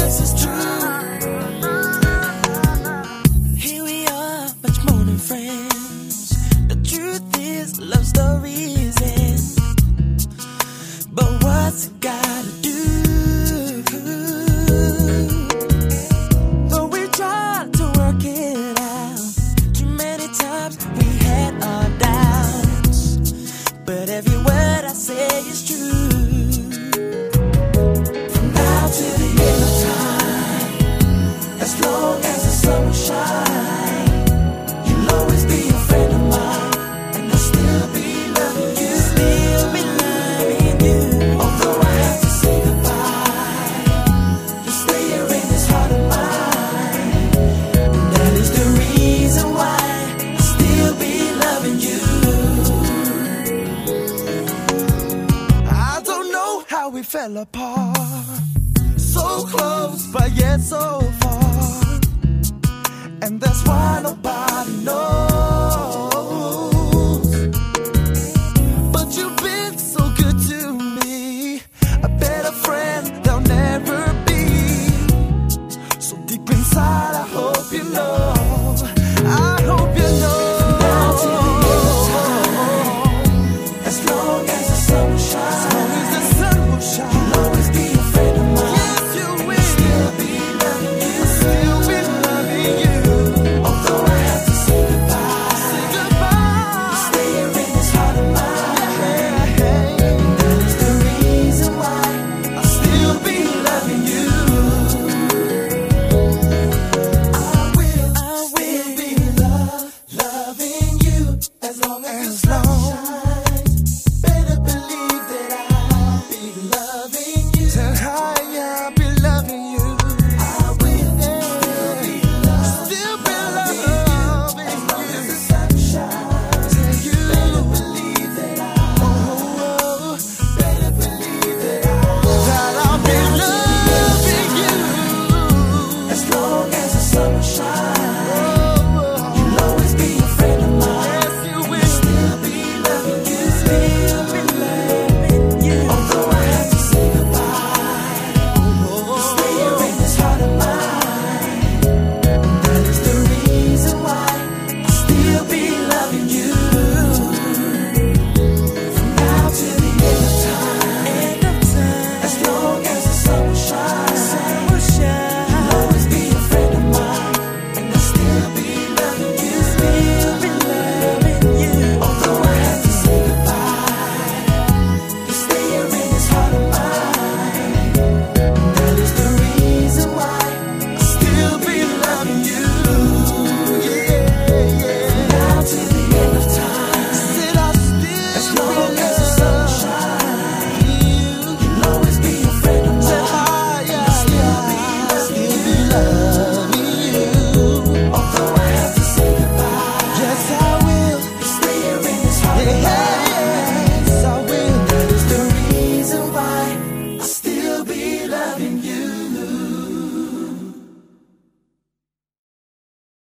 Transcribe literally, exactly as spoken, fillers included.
this is true. Here we are, much more than friends. The truth is, love stories end. But what's it gotta do? Though we tried to work it out, too many times we had our doubts. But every word I say is true. From now to the end of time, as long as the sun will shine, you'll always be a friend of mine, and I'll still be loving you. Still be loving you. Although I have to say goodbye, you'll stay here in this heart of mine, and that is the reason why I'll still be loving you. I don't know how we fell apart, so close but yet so far, and that's why nobody knows. But you've been so good to me, a better friend there'll never be. So deep inside I hope you know, I hope you know. Now to the end of time, as long as the sun will shine, as long as the sun will shine, you'll always be a friend of mine. Yes, you will. I'll still be loving you. I'll still be loving you. Although I have to say goodbye, say goodbye, you'll stay here in this heart of mine. And that is the reason why I'll still be loving you. I will, I will be love, loving you as long as the sun shines. Better believe that I'll be loving you.